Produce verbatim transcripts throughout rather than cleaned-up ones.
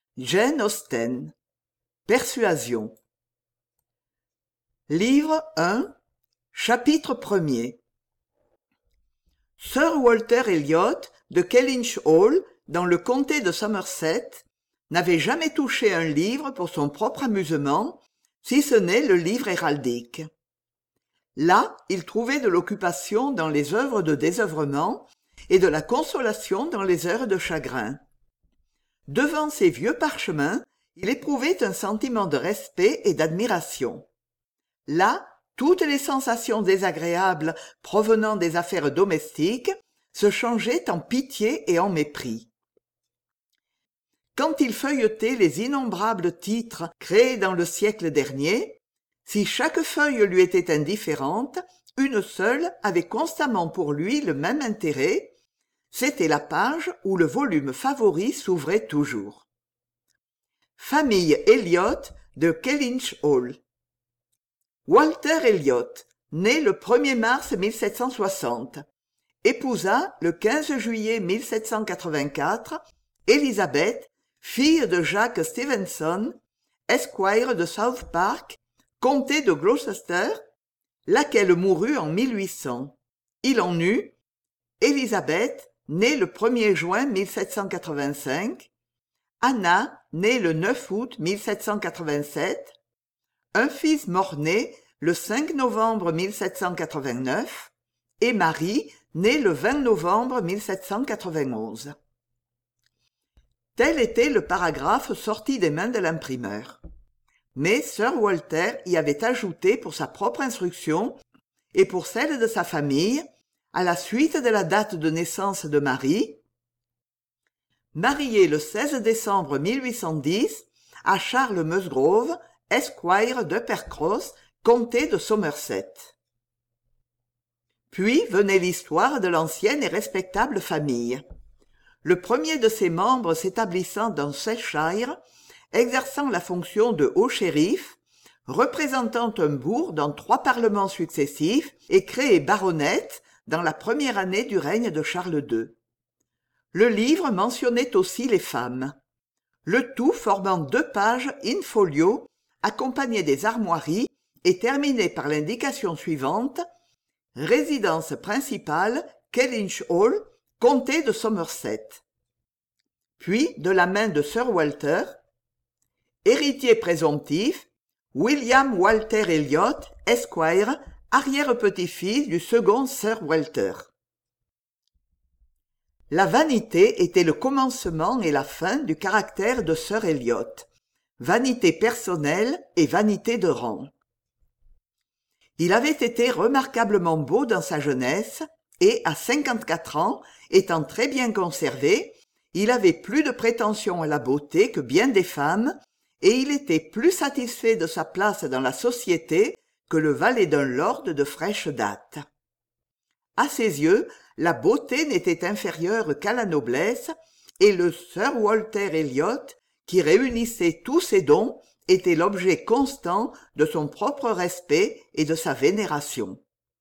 Jane Austen. Persuasion. Livre un. Chapitre premier. Sir Walter Elliot de Kellynch Hall, dans le comté de Somerset, n'avait jamais touché un livre pour son propre amusement, si ce n'est le livre héraldique. Là, il trouvait de l'occupation dans les œuvres de désœuvrement et de la consolation dans les heures de chagrin. Devant ces vieux parchemins, il éprouvait un sentiment de respect et d'admiration. Là, toutes les sensations désagréables provenant des affaires domestiques se changeaient en pitié et en mépris. Quand il feuilletait les innombrables titres créés dans le siècle dernier, si chaque feuille lui était indifférente, une seule avait constamment pour lui le même intérêt, c'était la page où le volume favori s'ouvrait toujours. Famille Elliot de Kellynch Hall. Walter Elliot, né le premier mars mille sept cent soixante, épousa le quinze juillet mille sept cent quatre-vingt-quatre Elizabeth, fille de Jacques Stevenson, esquire de South Park, comté de Gloucester, laquelle mourut en mille huit cents. Il en eut Elizabeth, née le premier juin mille sept cent quatre-vingt-cinq, Anna, née le neuf août mille sept cent quatre-vingt-sept, un fils mort-né le cinq novembre mille sept cent quatre-vingt-neuf et Marie, née le vingt novembre mille sept cent quatre-vingt-onze. Tel était le paragraphe sorti des mains de l'imprimeur. Mais Sir Walter y avait ajouté pour sa propre instruction et pour celle de sa famille, à la suite de la date de naissance de Marie, mariée le seize décembre mille huit cent dix à Charles Musgrove, esquire d'Uppercross, comté de Somerset. Puis venait l'histoire de l'ancienne et respectable famille. Le premier de ses membres s'établissant dans Cheshire, exerçant la fonction de haut shérif, représentant un bourg dans trois parlements successifs et créé baronnet dans la première année du règne de Charles deux. Le livre mentionnait aussi les femmes. Le tout formant deux pages in-folio, accompagnées des armoiries et terminé par l'indication suivante: résidence principale, Kellynch Hall, comté de Somerset. Puis, de la main de Sir Walter, héritier présomptif, William Walter Elliot, esquire, arrière-petit-fils du second Sir Walter. La vanité était le commencement et la fin du caractère de Sir Elliot, vanité personnelle et vanité de rang. Il avait été remarquablement beau dans sa jeunesse et, à cinquante-quatre ans, étant très bien conservé, il avait plus de prétention à la beauté que bien des femmes, et il était plus satisfait de sa place dans la société que le valet d'un lord de fraîche date. À ses yeux, la beauté n'était inférieure qu'à la noblesse, et le Sir Walter Elliot, qui réunissait tous ses dons, était l'objet constant de son propre respect et de sa vénération.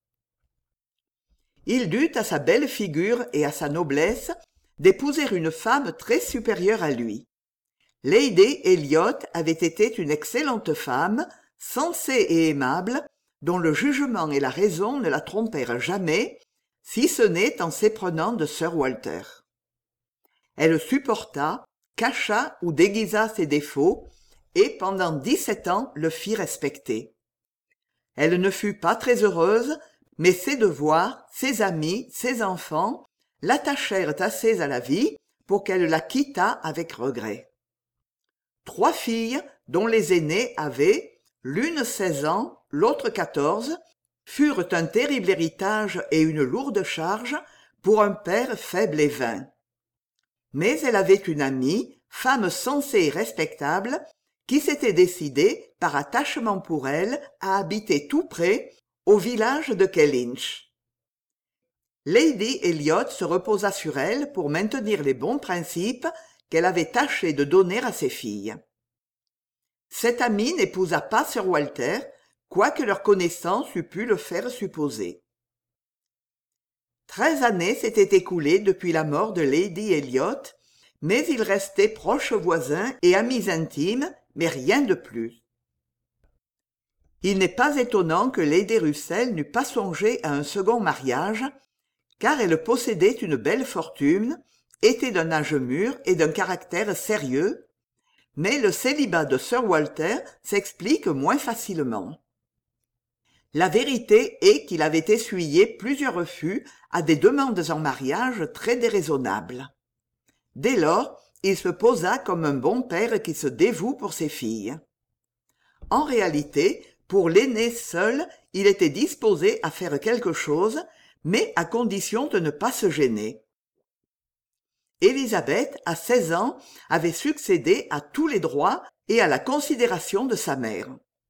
Il dut à sa belle figure et à sa noblesse d'épouser une femme très supérieure à lui. Lady Elliot avait été une excellente femme, sensée et aimable, dont le jugement et la raison ne la trompèrent jamais, si ce n'est en s'éprenant de Sir Walter. Elle supporta, cacha ou déguisa ses défauts, et pendant dix-sept ans le fit respecter. Elle ne fut pas très heureuse, mais ses devoirs, ses amis, ses enfants l'attachèrent assez à la vie pour qu'elle la quittât avec regret. Trois filles, dont les aînées avaient, l'une seize ans, l'autre quatorze, furent un terrible héritage et une lourde charge pour un père faible et vain. Mais elle avait une amie, femme sensée et respectable, qui s'était décidée, par attachement pour elle, à habiter tout près, au village de Kellynch. Lady Elliot se reposa sur elle pour maintenir les bons principes qu'elle avait tâché de donner à ses filles. Cette amie n'épousa pas Sir Walter, quoique leur connaissance eût pu le faire supposer. Treize années s'étaient écoulées depuis la mort de Lady Elliot, mais ils restaient proches voisins et amis intimes, mais rien de plus. Il n'est pas étonnant que Lady Russell n'eût pas songé à un second mariage, car elle possédait une belle fortune, était d'un âge mûr et d'un caractère sérieux, mais le célibat de Sir Walter s'explique moins facilement. La vérité est qu'il avait essuyé plusieurs refus à des demandes en mariage très déraisonnables. Dès lors, il se posa comme un bon père qui se dévoue pour ses filles. En réalité, pour l'aîné seul, il était disposé à faire quelque chose, mais à condition de ne pas se gêner. Élisabeth, à seize ans, avait succédé à tous les droits et à la considération de sa mère.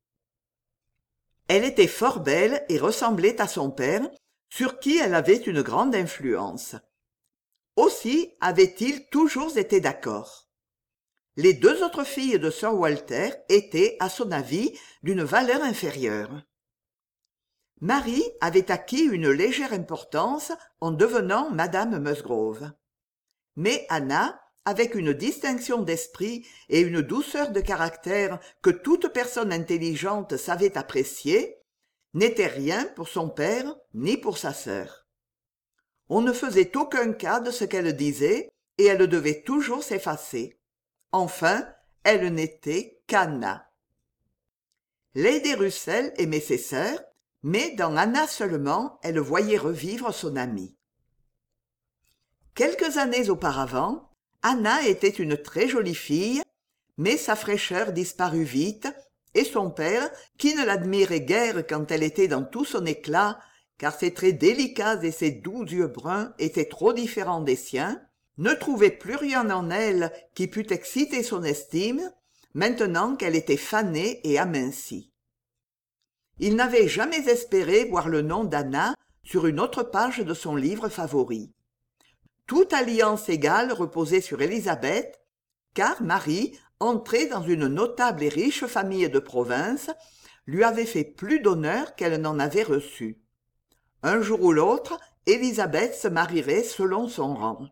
Elle était fort belle et ressemblait à son père, sur qui elle avait une grande influence. Aussi avaient-ils toujours été d'accord. Les deux autres filles de Sir Walter étaient, à son avis, d'une valeur inférieure. Marie avait acquis une légère importance en devenant Madame Musgrove. Mais Anna, avec une distinction d'esprit et une douceur de caractère que toute personne intelligente savait apprécier, n'était rien pour son père ni pour sa sœur. On ne faisait aucun cas de ce qu'elle disait et elle devait toujours s'effacer. Enfin, elle n'était qu'Anna. Lady Russell aimait ses sœurs, mais dans Anna seulement elle voyait revivre son amie. Quelques années auparavant, Anna était une très jolie fille, mais sa fraîcheur disparut vite, et son père, qui ne l'admirait guère quand elle était dans tout son éclat, car ses traits délicats et ses doux yeux bruns étaient trop différents des siens, ne trouvait plus rien en elle qui pût exciter son estime, maintenant qu'elle était fanée et amincie. Il n'avait jamais espéré voir le nom d'Anna sur une autre page de son livre favori. Toute alliance égale reposait sur Élisabeth, car Marie, entrée dans une notable et riche famille de province, lui avait fait plus d'honneur qu'elle n'en avait reçu. Un jour ou l'autre, Élisabeth se marierait selon son rang.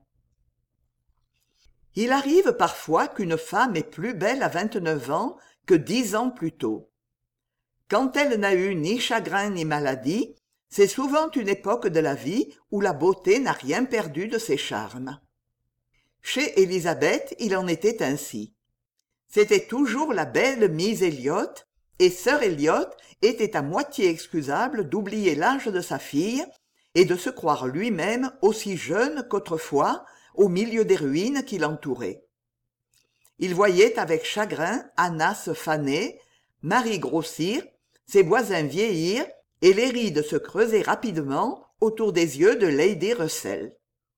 Il arrive parfois qu'une femme est plus belle à vingt-neuf ans que dix ans plus tôt. Quand elle n'a eu ni chagrin ni maladie, c'est souvent une époque de la vie où la beauté n'a rien perdu de ses charmes. Chez Élisabeth, il en était ainsi. C'était toujours la belle Miss Elliot, et Sir Elliot était à moitié excusable d'oublier l'âge de sa fille et de se croire lui-même aussi jeune qu'autrefois au milieu des ruines qui l'entouraient. Il voyait avec chagrin Anna se faner, Marie grossir, ses voisins vieillir et les rides se creuser rapidement autour des yeux de Lady Russell.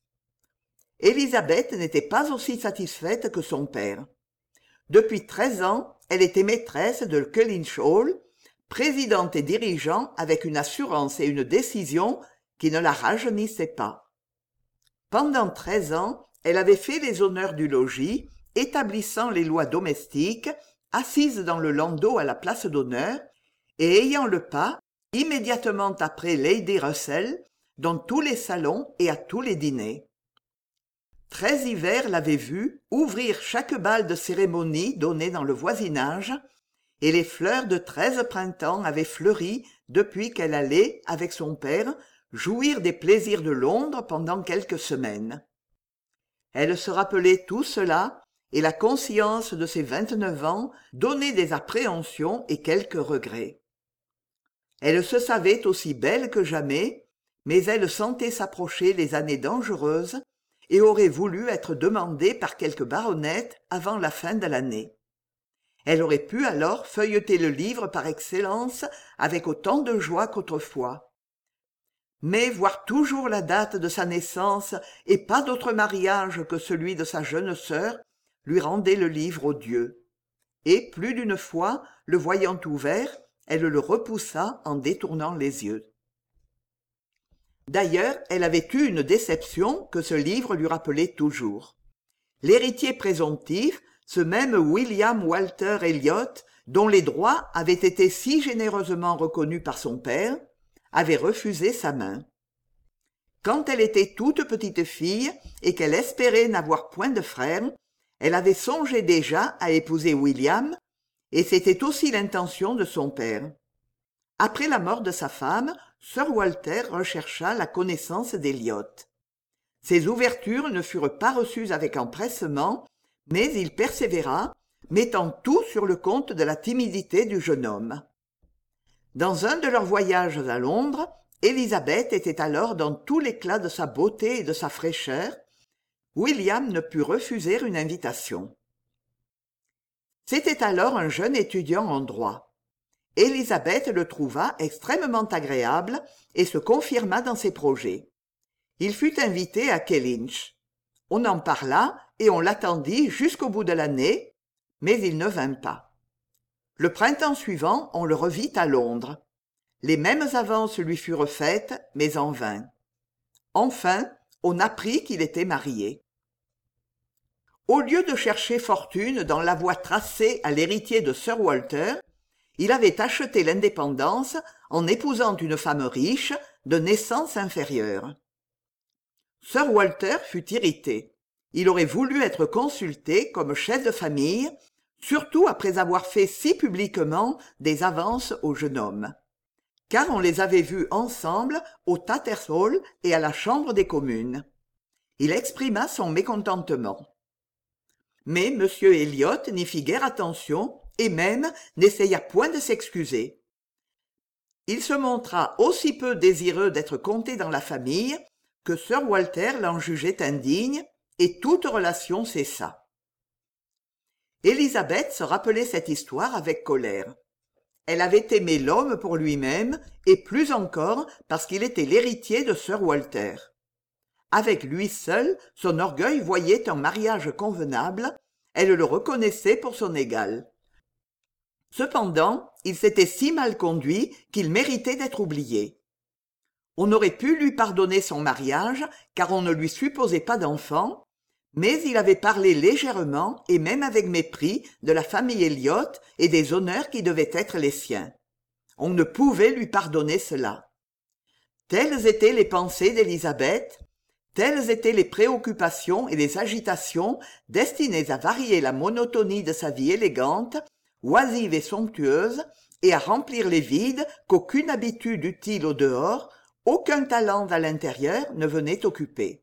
Élisabeth n'était pas aussi satisfaite que son père. Depuis treize ans, elle était maîtresse de Kellynch Hall, présidente et dirigeant avec une assurance et une décision qui ne la rajeunissaient pas. Pendant treize ans, elle avait fait les honneurs du logis, établissant les lois domestiques, assise dans le landau à la place d'honneur, et ayant le pas, immédiatement après Lady Russell, dans tous les salons et à tous les dîners. Treize hivers l'avaient vue ouvrir chaque bal de cérémonie donné dans le voisinage, et les fleurs de treize printemps avaient fleuri depuis qu'elle allait, avec son père, jouir des plaisirs de Londres pendant quelques semaines. Elle se rappelait tout cela, et la conscience de ses vingt-neuf ans donnait des appréhensions et quelques regrets. Elle se savait aussi belle que jamais, mais elle sentait s'approcher les années dangereuses et aurait voulu être demandée par quelque baronette avant la fin de l'année. Elle aurait pu alors feuilleter le livre par excellence avec autant de joie qu'autrefois. Mais voir toujours la date de sa naissance et pas d'autre mariage que celui de sa jeune sœur lui rendait le livre odieux. Et plus d'une fois, le voyant ouvert, elle le repoussa en détournant les yeux. D'ailleurs, elle avait eu une déception que ce livre lui rappelait toujours. L'héritier présomptif, ce même William Walter Elliot, dont les droits avaient été si généreusement reconnus par son père, avait refusé sa main. Quand elle était toute petite fille et qu'elle espérait n'avoir point de frères, elle avait songé déjà à épouser William, et c'était aussi l'intention de son père. Après la mort de sa femme, Sir Walter rechercha la connaissance d'Eliot. Ses ouvertures ne furent pas reçues avec empressement, mais il persévéra, mettant tout sur le compte de la timidité du jeune homme. Dans un de leurs voyages à Londres, Élisabeth était alors dans tout l'éclat de sa beauté et de sa fraîcheur. William ne put refuser une invitation. C'était alors un jeune étudiant en droit. Élisabeth le trouva extrêmement agréable et se confirma dans ses projets. Il fut invité à Kellynch. On en parla et on l'attendit jusqu'au bout de l'année, mais il ne vint pas. Le printemps suivant, on le revit à Londres. Les mêmes avances lui furent faites, mais en vain. Enfin, on apprit qu'il était marié. Au lieu de chercher fortune dans la voie tracée à l'héritier de Sir Walter, il avait acheté l'indépendance en épousant une femme riche, de naissance inférieure. Sir Walter fut irrité. Il aurait voulu être consulté comme chef de famille, surtout après avoir fait si publiquement des avances au jeune homme. Car on les avait vus ensemble au Tattersall et à la Chambre des communes. Il exprima son mécontentement. Mais M. Elliot n'y fit guère attention et même n'essaya point de s'excuser. Il se montra aussi peu désireux d'être compté dans la famille que Sir Walter l'en jugeait indigne, et toute relation cessa. Élisabeth se rappelait cette histoire avec colère. Elle avait aimé l'homme pour lui-même, et plus encore parce qu'il était l'héritier de Sir Walter. Avec lui seul, son orgueil voyait un mariage convenable, elle le reconnaissait pour son égal. Cependant, il s'était si mal conduit qu'il méritait d'être oublié. On aurait pu lui pardonner son mariage, car on ne lui supposait pas d'enfant, mais il avait parlé légèrement et même avec mépris de la famille Elliot et des honneurs qui devaient être les siens. On ne pouvait lui pardonner cela. Telles étaient les pensées d'Élisabeth, telles étaient les préoccupations et les agitations destinées à varier la monotonie de sa vie élégante, oisive et somptueuse, et à remplir les vides qu'aucune habitude utile au dehors, aucun talent à l'intérieur ne venait occuper.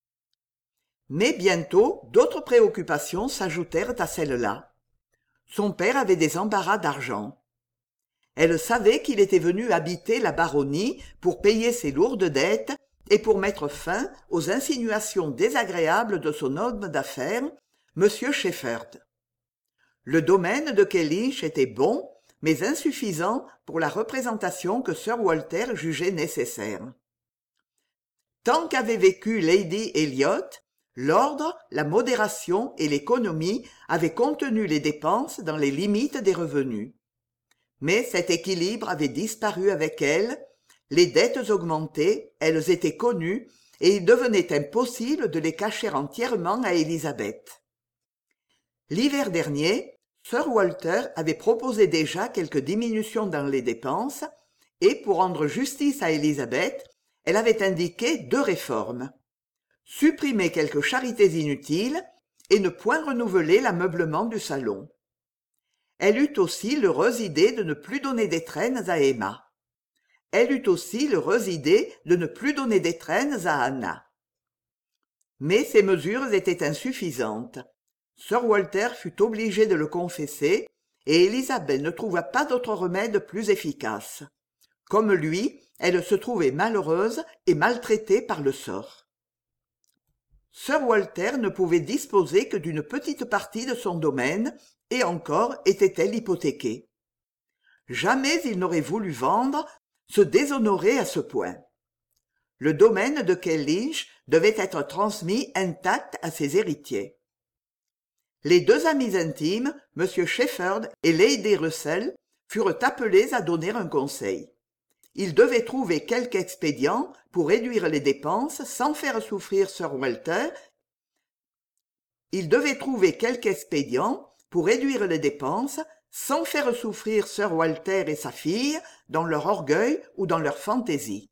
Mais bientôt, d'autres préoccupations s'ajoutèrent à celles-là. Son père avait des embarras d'argent. Elle savait qu'il était venu habiter la baronnie pour payer ses lourdes dettes et pour mettre fin aux insinuations désagréables de son homme d'affaires, M. Shepherd. Le domaine de Kellynch était bon, mais insuffisant pour la représentation que Sir Walter jugeait nécessaire. Tant qu'avait vécu Lady Elliot, l'ordre, la modération et l'économie avaient contenu les dépenses dans les limites des revenus. Mais cet équilibre avait disparu avec elle, les dettes augmentaient, elles étaient connues, et il devenait impossible de les cacher entièrement à Élisabeth. L'hiver dernier, Sir Walter avait proposé déjà quelques diminutions dans les dépenses, et pour rendre justice à Élisabeth, elle avait indiqué deux réformes. Supprimer quelques charités inutiles et ne point renouveler l'ameublement du salon. Elle eut aussi l'heureuse idée de ne plus donner d'étrennes à Emma. Elle eut aussi l'heureuse idée de ne plus donner d'étrennes à Anna. Mais ces mesures étaient insuffisantes. Sir Walter fut obligé de le confesser, et Élisabeth ne trouva pas d'autre remède plus efficace. Comme lui, elle se trouvait malheureuse et maltraitée par le sort. Sir Walter ne pouvait disposer que d'une petite partie de son domaine, et encore était-elle hypothéquée. Jamais il n'aurait voulu vendre, se déshonorer à ce point. Le domaine de Kellynch devait être transmis intact à ses héritiers. Les deux amis intimes, M. Shepherd et Lady Russell, furent appelés à donner un conseil. Ils devaient trouver quelque expédient pour réduire les dépenses sans faire souffrir Sir Walter. Ils devaient trouver quelque expédient pour réduire les dépenses sans faire souffrir Sir Walter et sa fille dans leur orgueil ou dans leur fantaisie.